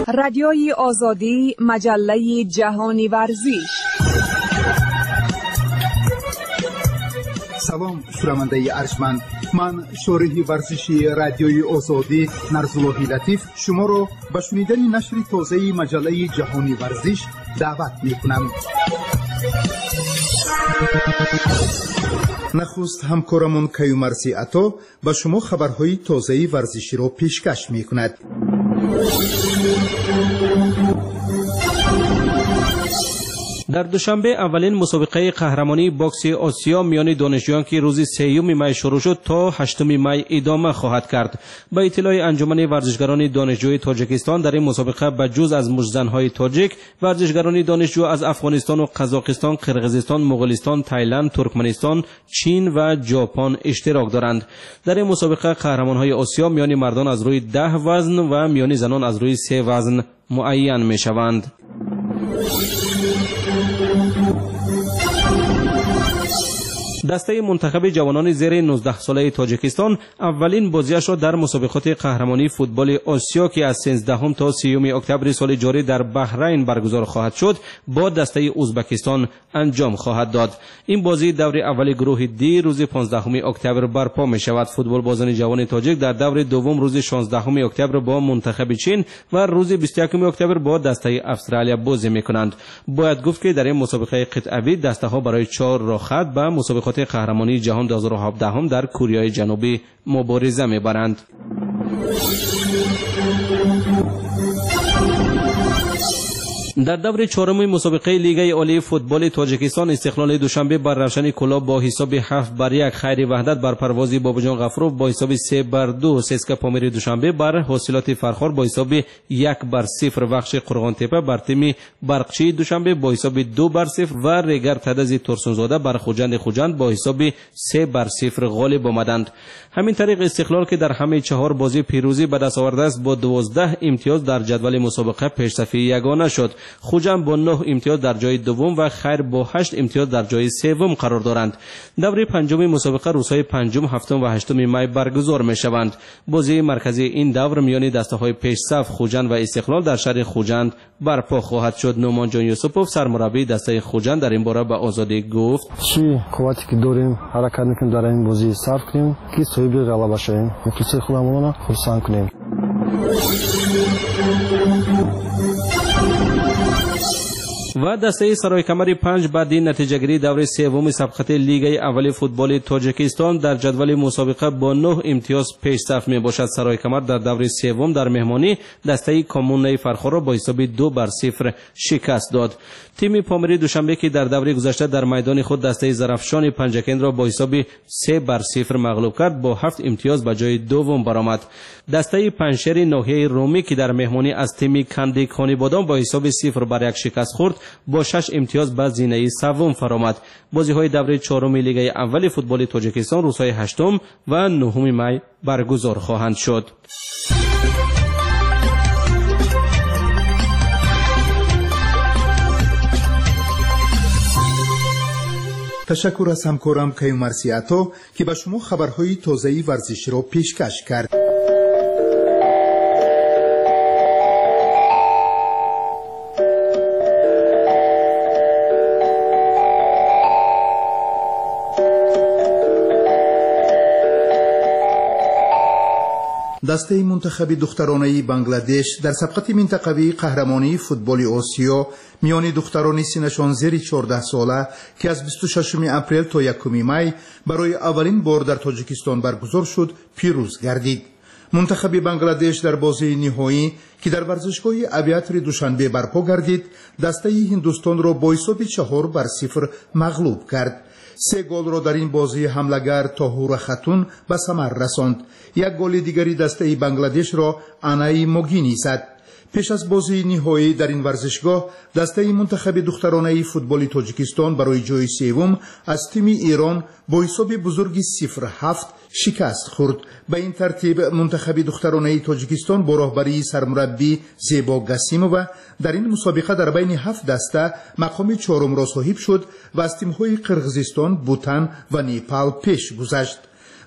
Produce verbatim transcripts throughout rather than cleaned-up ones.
رادیوی آزادی، مجله جهانی ورزش. سلام شنونده ارجمند، من شارح ورزشی رادیوی آزادی نرزاللهی لطیف شما را به شنیدن نشر تازه مجله جهانی ورزش دعوت می‌کنم. نخست همکارمون کیومرسی عطا به شما خبرهای تازه ورزشی را پیشکش می‌کند. در دوشنبه اولین مسابقه قهرمانی باکس آسیا میان دانشجویان که روز سوم می شروع شد تا هشتم می ادامه خواهد کرد. با اطلاع انجمن ورزشگران دانشجوی تاجیکستان در این مسابقه به جز از مجزن‌های تاجیک، ورزشگران دانشجو از افغانستان و قزاقستان، قرقیزستان، مغولستان، تایلند، ترکمنستان، چین و ژاپن اشتراک دارند. در این مسابقه قهرمان‌های آسیا میان مردان از روی ده وزن و میان زنان از روی سه وزن معین می شوند. دسته منتخب جوانان زیر نوزده ساله تاجیکستان اولین بازیش را در مسابقات قهرمانی فوتبال آسیا که از سیزدهم تا سیوم اکتبر سال جاری در بحرین برگزار خواهد شد با دسته ازبکستان انجام خواهد داد. این بازی دور اول گروه دی روز پانزدهم اکتبر برپا می شود. فوتبال بازان جوان تاجیک در دور دوم روز شانزدهم اکتبر با منتخب چین و روز بیست و یکم اکتبر با دسته استرالیا بازی می کنند. باید گفت که در این مسابقه قطعی دسته ها برای چهار راه خط به مسابقات قهرمانی جهان دو هزار و هفده هم در کره جنوبی مبارزه می‌برند. در دور چهارم مسابقه لیگ عالی فوتبال تاجیکستان استقلال دوشنبه بر روشن کلاب با حساب هفت بر یک، خیر وحدت بر پروازی بابجان غفروف با حساب سه بر دو، سسکا پامیر دوشنبه بر حاصلات فرخار با حساب یک بر صفر، بخش قرغان تپه بر تیم برقچی دوشنبه با حساب دو بر صفر و ریگر تدز ترسونزاده بر خوجند خوجند با حساب سه بر صفر غالب آمدند. همین طریق استقلال که در همه چهار بازی پیروزی به دست آورده است با دوازده امتیاز در جدول مسابقه پیشرفته یگانه شد. خوجند با نه امتیاز در جای دوم و خیر با هشت امتیاز در جای سوم قرار دارند. دور پنجم مسابقه روزهای پنجم، هفتم و هشتم می برگزار می شوند. بازی مرکزی این دور میان دسته‌های پیش صف خوجند و استقلال در شهر خوجند برپا خواهد شد. نومان جان یوسفوف سرمربی دسته خوجند در این باره به آزادی گفت: چی قوتی که داریم حرکت میکنیم در این بازی صرف کنیم که صاحب غلبه شویم، مخلص خودمون را خرسند کنیم. و دسته سرای کمر پنج بعد این نتیجه گیری دور سوم سبقت لیگ اول فوتبال تاجیکستان در جدول مسابقه با نه امتیاز پیش صف می باشد. سرای کمر در دور سوم در مهمانی دسته کامون فرخار را با حساب دو بر صفر شکست داد. تیم پامری دوشنبه که در دور گذشته در میدان خود دسته زرافشان پنجکند را با حساب سه بر صفر مغلوب کرد با هفت امتیاز به جای دوم برآمد. دسته پنشری ناحیه رومی که در مهمانی از تیم کندی کانی بادام با حساب صفر بر یک شکست خورد با شش امتیاز به زینه سوم فرآمد. بازی‌های دوره چهارم لیگ اول فوتبال تاجیکستان روزهای هشتم و نهم می برگزار خواهند شد. تشکر از همکارم کیومرسی عطا که به شما خبرهای تازه ورزشی را پیشکش کرد. دسته منتخب دخترانه بنگلادش در سبقت منطقوی قهرمانی فوتبال آسیا میان دختران سنشان زیر چهارده ساله که از بیست و ششم اپریل تا یکم می برای اولین بار در تاجیکستان برگزار شد پیروز گردید. منتخب بنگلادش در بازی نهایی که در ورزشگاه اویاتر دوشنبه برپا گردید دسته هندوستان را با حساب چهار بر صفر مغلوب کرد. سه گل را در این بازی حمله‌گر طاهور خاتون به ثمر رساند. یک گل دیگری دسته بنگلادش را آنای موگینی زد. پیش از بازی نهایی در این ورزشگاه دسته منتخب دخترانه فوتبال تاجیکستان برای جای سوم از تیم ایران با حساب بزرگی صفر هفت شکست خورد. به این ترتیب منتخب دخترانه تاجیکستان با راهبری سرمربی زیبا گسیمووا در این مسابقه در بین هفت دسته مقام چهارم را صاحب شد و از تیم‌های قرقیزستان، بوتان و نیپال پیش گذشت.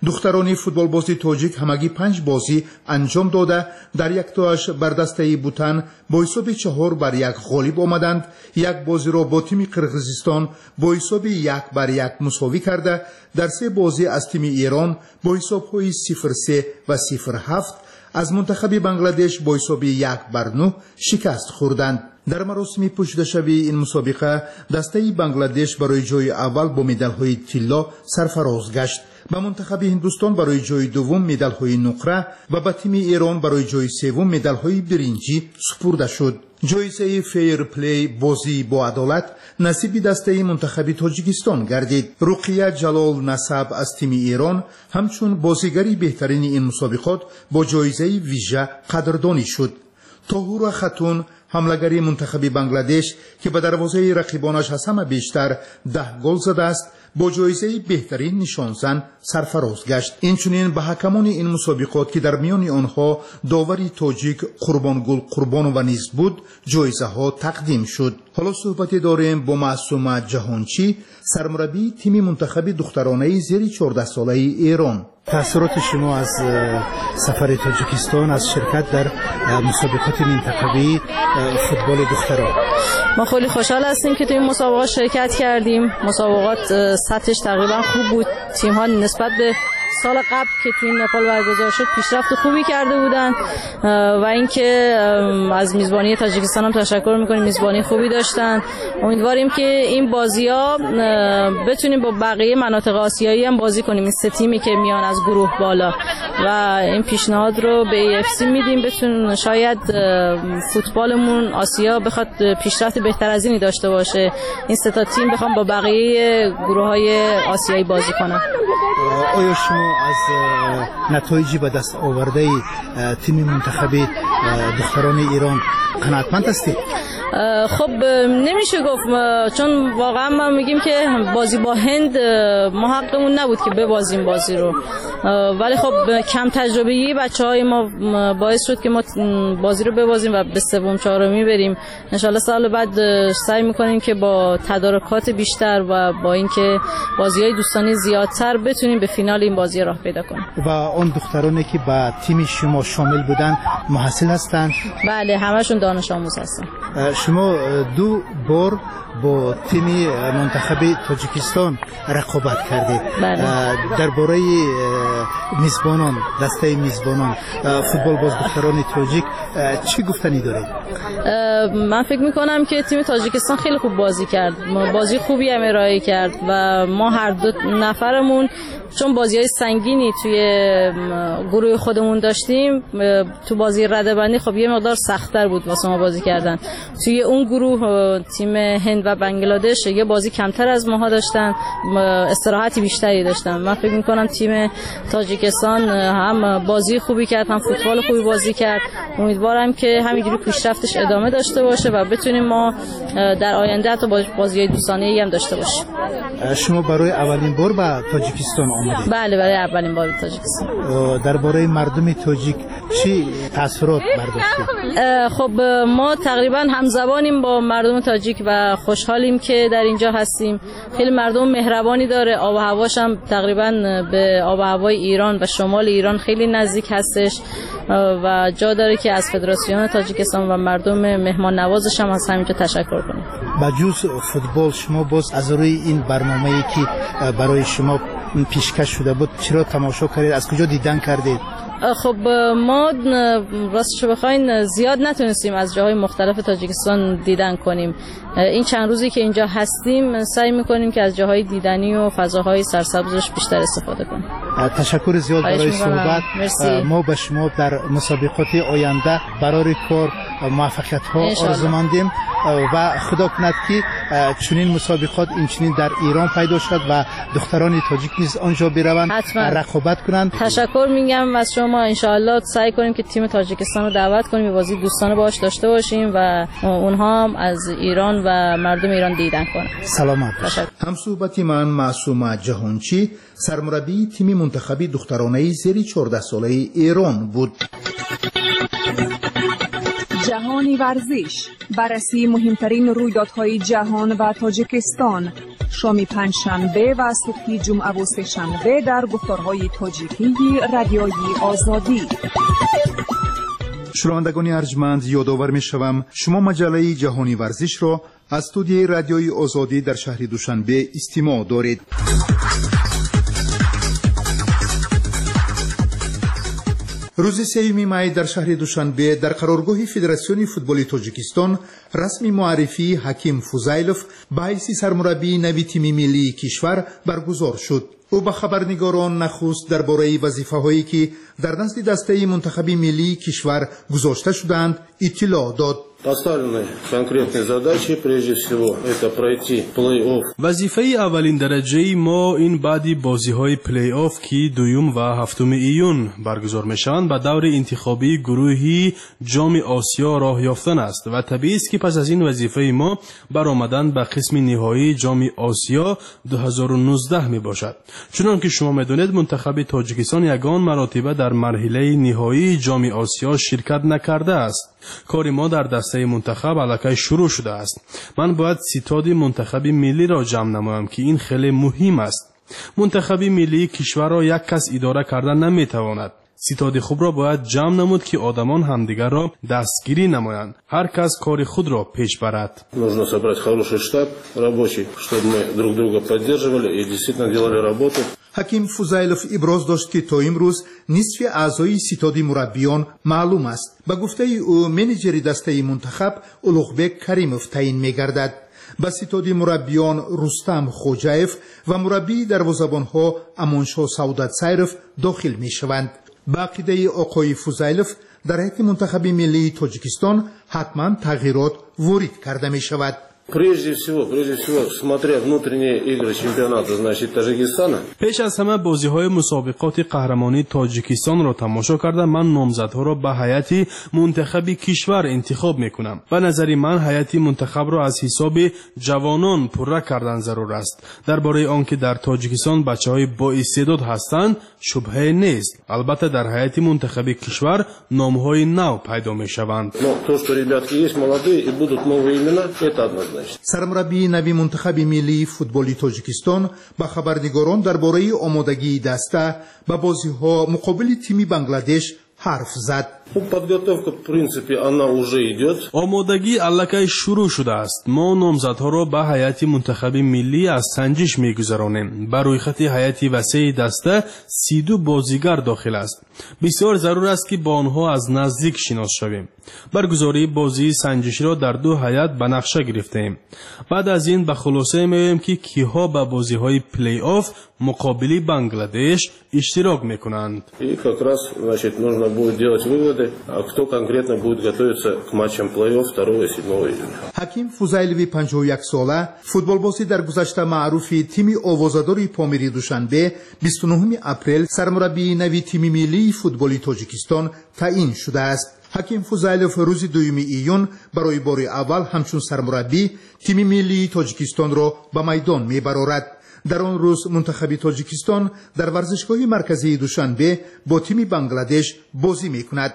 دختران فوتبال بازی تاجیک همگی پنج بازی انجام داده در یک تاش بر دسته بوتن با حساب چهار بر یک غالب آمدند. یک بازی را با تیم قرقیزستان با حساب یک بر یک مساوی کرده. در سه بازی از تیم ایران با حساب های صفر سه و صفر هفت از منتخب بنگلادش با حساب یک بر نه شکست خوردند. در مراسم پشتشوی این مسابقه دسته بنگلادش برای جای اول با مدال های طلا سرفراز گشت. به منتخب هندوستان برای جای دوم مدال های نقره و به تیم ایران برای جای سوم مدال های برنجی سپرده شد. جایزه فیر پلی بازی با عدالت نصیب دسته منتخب تاجیکستان گردید. رقیه جلال نسب از تیم ایران همچون بازیگری بهترین این مسابقات با جایزه ویژه قدردانی شد. طاهورا خاتون حملگری منتخب بنگلادش که به دروازه رقیبانش از همه بیشتر ده گل زده است با جایزه بهترین نشانزن سرفراز گشت. اینچنین به حکمان این مسابقات که در میان آنها داوری تاجیک قربانگل قربان و نیز بود جایزه ها تقدیم شد. حالا صحبتی داریم با معصومه جهانچی سرمربی تیم منتخب دخترانه زیر چهارده ساله ایران. تأثیرات شما از سفر تاجیکستان از شرکت در مسابقات منتخبی فوتبال دختران؟ ما خیلی خوشحال هستیم که توی این مسابقات شرکت کردیم. مسابقات سطحش تقریبا خوب بود. تیم ها نسبت به سال قبل که توی نپال برگزار شد پیشرفت خوبی کرده بودن و اینکه از میزبانی تاجیکستان هم تشکر میکنیم، میزبانی خوبی داشتن. امیدواریم که این بازی‌ها بتونیم با بقیه مناطق آسیایی هم بازی کنیم، این سه تیمی که میان از گروه بالا، و این پیشنهاد رو به ای اف سی میدیم بتون شاید فوتبالمون آسیا بخواد پیشرفت بهتر از اینی داشته باشه، این سه تا تیم بخوام با بقیه گروه‌های آسیایی بازی کنن. آیا شما از نتایجی به دست آورده تیم منتخبی دختران ایران قناعتمند هستید؟ خب نمیشه گفت، چون واقعا ما میگیم که بازی با هند ما حقمون نبود که ببازیم بازی رو، ولی خب کم تجربه‌ای بچه‌های ما باعث شد که ما بازی رو ببازیم و به سوم چهارمی بریم. ان شاءالله سال بعد سعی میکنیم که با تدارکات بیشتر و با اینکه بازی‌های دوستانه زیادتر بتونیم به فینال این بازی راه پیدا کنیم. و اون دخترانی که با تیم شما شامل بودن محصل هستند؟ بله، همشون دانش آموز هستن. شما دو بار با تیم منتخب تاجیکستان رقابت کردید. درباره میزبانان، دسته میزبانان فوتبال باز دختران تاجیک چی گفتنی دارید؟ من فکر میکنم که تیم تاجیکستان خیلی خوب بازی کرد، بازی خوبی هم ارائه کرد و ما هر دو نفرمون چون بازی‌های سنگینی توی گروه خودمون داشتیم، تو بازی رده‌بندی خب یه مقدار سخت‌تر بود واسه ما بازی کردن. توی اون گروه تیم هند و بنگلادش یه بازی کمتر از ماها داشتن، استراحتی بیشتری داشتن. من فکر می‌کنم تیم تاجیکستان هم بازی خوبی کرد، هم فوتبال خوبی بازی کرد. امیدوارم که همینجوری پیشرفتش ادامه داشته باشه و بتونیم ما در آینده حتی بازی‌های دوستانه‌ای هم داشته باشیم. شما برای اولین بار به تاجیکستان آمدید؟ بله، برای اولین بار به تاجیکستان. درباره مردم تاجیک چی تاثیرات برداشتید؟ خب ما تقریبا همزبانیم با مردم تاجیک و خوشحالیم که در اینجا هستیم. خیلی مردم مهربانی داره، آب و هواش هم تقریبا به آب و هوای ایران و شمال ایران خیلی نزدیک هستش و جا داره که از فدراسیون تاجیکستان و مردم مهمان نوازش هم از همینجا تشکر کنیم. بجز فوتبال شما باز از روی این برنامه‌ای که برای شما پیشکش شده بود چرا تماشا کردید؟ از کجا دیدن کردید؟ خب ما راستش بخواین زیاد نتونستیم از جاهای مختلف تاجیکستان دیدن کنیم. این چند روزی که اینجا هستیم سعی میکنیم که از جاهای دیدنی و فضاهای سرسبزش بیشتر استفاده کنیم. تشکر زیاد برای صحبت. ما به شما در مسابقات آینده برای کار موفقیت ها آرزومندیم و خدا کند که چنین مسابقات این چنین در ایران پیدا شد و دختران تاجیک نیز آنجا بروند رقابت کنند. تشکر میگم از شما. ان شاء الله سعی کنیم که تیم تاجیکستان رو دعوت کنیم، بازی دوستانه باهاش داشته باشیم و اونها هم از ایران و مردم ایران دیدن کنن. سلامت. هم صحبتی من معصومه جهانچی سرمربی تیم منتخبی دخترانه زیر چهارده ساله ایران بود. جهانی ورزش، بررسی مهمترین رویدادهای جهان و تاجیکستان. شام پنجشنبه و صبح جمعه و سه‌شنبه در گفتارهای تاجیکی رادیوی آزادی. شنوندگان ارجمند، یادآور می‌شوم شما مجله جهانی ورزش را از استودیوی رادیوی آزادی در شهر دوشنبه استماع دارید. روز سوم می در شهر دوشنبه در قرارگاه فدراسیون فوتبال تاجیکستان رسمی معرفی حکیم فوزایلوف به حیث سرمربی نوی تیم ملی کشور برگزار شد. او به خبرنگاران نخست درباره وظیفه‌هایی که در نزد دسته منتخب ملی کشور گذاشته شدند اطلاع داد. Поставлены конкретные задачи, прежде всего, это пройти плей-офф. وظیفه اولین درجه ما این بعدی بازی‌های پلی-آف که دوم و هفتم ایون برگزار میشوند به دور انتخابی گروهی جام آسیا راه یافتن است و طبیعی است که پس از این وظیفه ما برآمدن به قسم نهایی جام آسیا دو هزار و نوزده می باشد. چنانکه شما می‌دانید منتخب تاجیکستان یگان مرتبه در مرحله نهایی جام آسیا شرکت نکرده است. کار ما در دسته منتخب الکی شروع شده است. من باید ستاد منتخب ملی را جمع نمایم که این خیلی مهم است. منتخب ملی کشور را یک کس اداره کردن نمیتواند. ستاد خوب را باید جمع نمود که آدمان همدیگر را دستگیری نمایند. هر کس کار خود را پیش برد. Нужно собрать хороший штаб рабочий, чтобы мы друг друга поддерживали и действительно делали работу. حکیم فوزایلوف ابراز داشت که تا امروز نصف اعضای ستاد مربیان معلوم است. به گفته او منیجر دسته منتخب اولوغبک کریموف تعیین می‌گردد. به ستاد مربیان رستم خوجایف و مربی دروازه‌بان‌ها امانشاه سعودت‌سایرف داخل می‌شوند. به عقیده آقای فوزایلوف در هیئت منتخب ملی تاجیکستان حتما تغییرات وارد کرده می‌شود. Прежде всего, прежде всего, смотря внутренние игры чемпионата, значит, Таджикистана. پیش از همه بازی‌های مسابقات قهرمانی تاجیکستان را تماشا کرده من نامزدها را به هیئت منتخب کشور انتخاب می‌کنم. به نظر من هیئت منتخب را از حساب جوانان پره کردن ضرور است. درباره آنکه در تاجیکستان بچه‌های با استعداد هستند شبهه نیست. البته در هیئت منتخب کشور نام‌های نو پیدا می‌شوند. Но то, что ребятки есть молодые и будут новые имена, это однозначно. سرمربی نوی منتخب ملی فوتبال تاجیکستان با خبرنگاران درباره آمادگی دسته به بازی‌ها مقابل تیم بنگلادش حرف زد. Подготовка, в принципе, она уже идет. آمادگی الکی شروع شده است. ما نامزدها را به هیئت منتخب ملی از سنجش می‌گذرانیم. بر روی خط هیئت وسیع دسته سی و دو بازیگر داخل است. بسیار ضرور است که با آنها از نزدیک شناس شویم. برگزاری بازی سنجشی را در دو هیئت به نقشه گرفتیم. بعد از این به خلاصه می‌آییم که کیها به بازی‌های پلی-آف مقابل بنگلادش اشتراک می‌کنند. И как раз, значит, нужно будет делать выводы, кто конкретно будет готовиться к матчам плей-офф второго и седьмого июня. حکیم فوزایلوی پنجاه و یک ساله فوتبالبازی در گذشته معروف تیم آوازاداری پامیری دوشنبه بیست و نهم اپریل سرمربی نوی تیم ملی فوتبال تاجیکستان تعیین شده است. حکیم فوزایلوف روز دوم ایون برای بار اول همچون سرمربی تیم ملی تاجیکستان را به میدان میبرارد. در آن روز منتخب تاجیکستان در ورزشگاه مرکزی دوشنبه با تیم بنگلادش بازی میکند.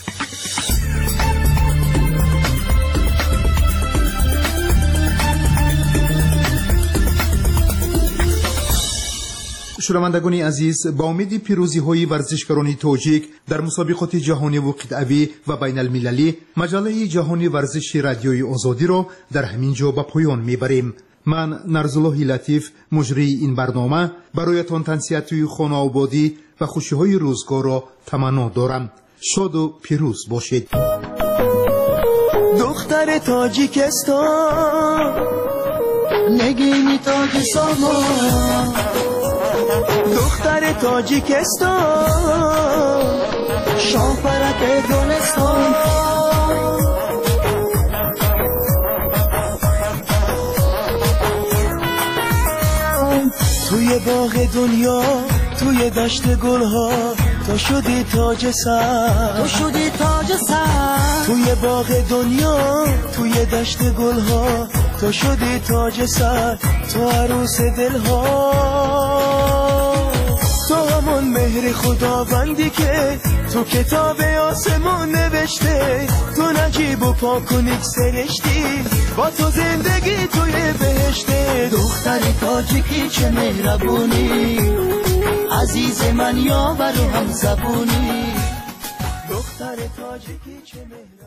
شنوندگان عزیز، با امید پیروزی های ورزشکاران تاجیک در مسابقات جهانی و قطعی و بین المللی مجله جهانی ورزش رادیوی آزادی را در همین جا به پایان میبریم. من نرزالله لطیف مجری این برنامه برایتان تنصیحات خانه آبادی و خوشی های روزگار را تمنا دارم. شاد و پیروز باشید. دختر تاجیکستان نگینی تاجیکستان، دختر تاجیکستان شاپرک گلستان، توی باغ دنیا توی دشت گلها تو شدی تاج سر، تو شدی تاج سر، توی باغ دنیا توی دشت گلها تو شدی تاج سر، تو عروس دلها، تو همون مهر مهر خداوندی که تو کتاب آسمون نوشته، تو نجیب و پاک و نیک سرشتی، با تو زندگی توی بهشته. دختر تاجیکی چه مهربونی، عزیز من یاور و هم زبونی. دختر تاجیکی چه مهربونی.